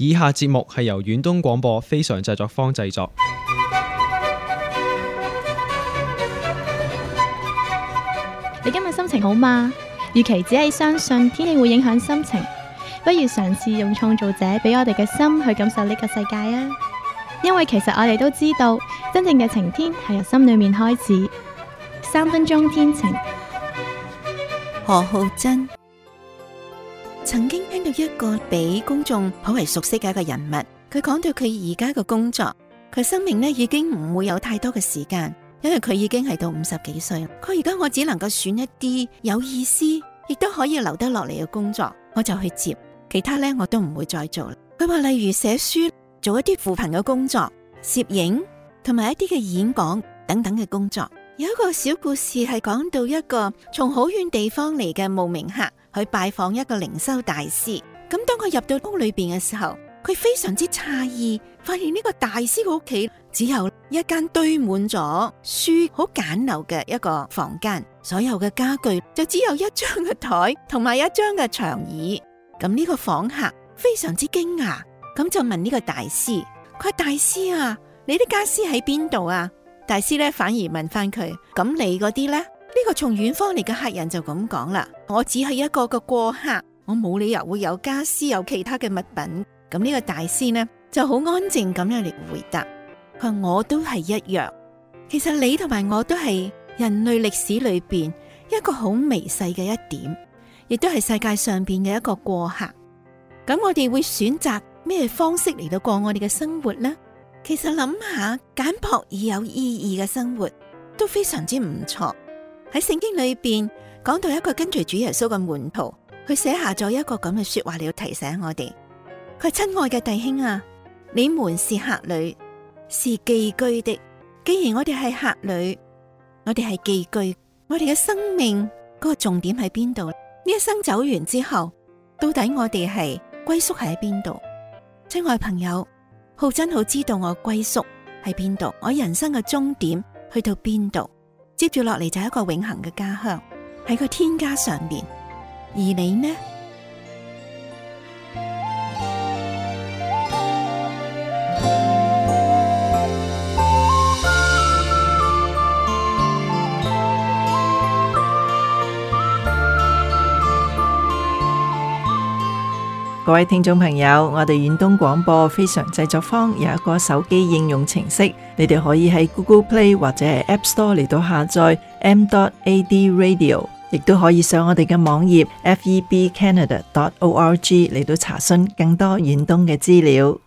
以下節目係由遠東廣播非常製作坊製作。 你今日心情好嗎？與其只係相信天氣會影響心情，不如嘗試用創造者俾我哋嘅心去感受呢個世界啊！因為其實我哋都知道，真正嘅晴天係由心裏面開始。3分鐘天晴。 何浩珍曾經聽到一個俾公眾頗為熟悉嘅一個人物，佢講到佢而家嘅工作，佢生命呢已經唔會有太多嘅時間，因為佢已經係到50幾歲。佢而家我只能夠選一啲有意思，亦都可以留得落嚟嘅工作，我就去接，其他呢我都唔會再做。佢話例如寫書，做一啲扶貧嘅工作，攝影同埋一啲嘅演講等等嘅工作。有一個小故事係講到一個從好遠地方嚟嘅慕名客去拜訪一個靈修大師。咁當佢入到屋裏邊嘅時候，佢非常之詫異，發現呢個大師嘅屋企只有一間堆滿咗書好簡陋嘅一個房間，所有嘅家具就只有一張嘅台同埋一張嘅長椅。咁呢個訪客非常之驚訝，咁就問呢個大師，佢話大師啊，你啲家私喺邊度啊？大師咧反而問翻佢，咁你嗰啲呢？呢個從遠方嚟嘅客人就咁講啦，我只係一個個過客，我冇理由會有家私有其他嘅物品。咁呢個大師呢就好安靜咁樣嚟回答，佢話我都係一樣，其實你同埋我都係人類歷史裏邊一個好微細嘅一點，亦都係世界上邊嘅一個過客。咁我哋會選擇咩方式嚟到過我哋嘅生活呢？其實諗下簡樸而有意義嘅生活都非常之唔錯。喺聖經裏邊講到一個跟隨主耶穌嘅門徒，佢寫下咗一個咁嘅說話嚟要提醒我哋。佢親愛嘅弟兄啊，你們是客旅，是寄居的。既然我哋係客旅，我哋係寄居，我哋嘅生命嗰個重點喺邊度？呢一生走完之後，到底我哋係歸宿喺邊度？親愛朋友，浩珍好知道我歸宿喺邊度，我人生嘅終點去到邊度？接住落嚟就係一個永恆嘅家鄉，喺個天家上面。而你呢？ 各位聽眾朋友，我哋遠東廣播非常製作坊有一個手機應用程式，你哋可以喺 Google Play 或者係 App Store 嚟到下載 m.ad radio， 亦都可以上我哋嘅網頁 febcanada.org 嚟到查詢更多遠東嘅資料。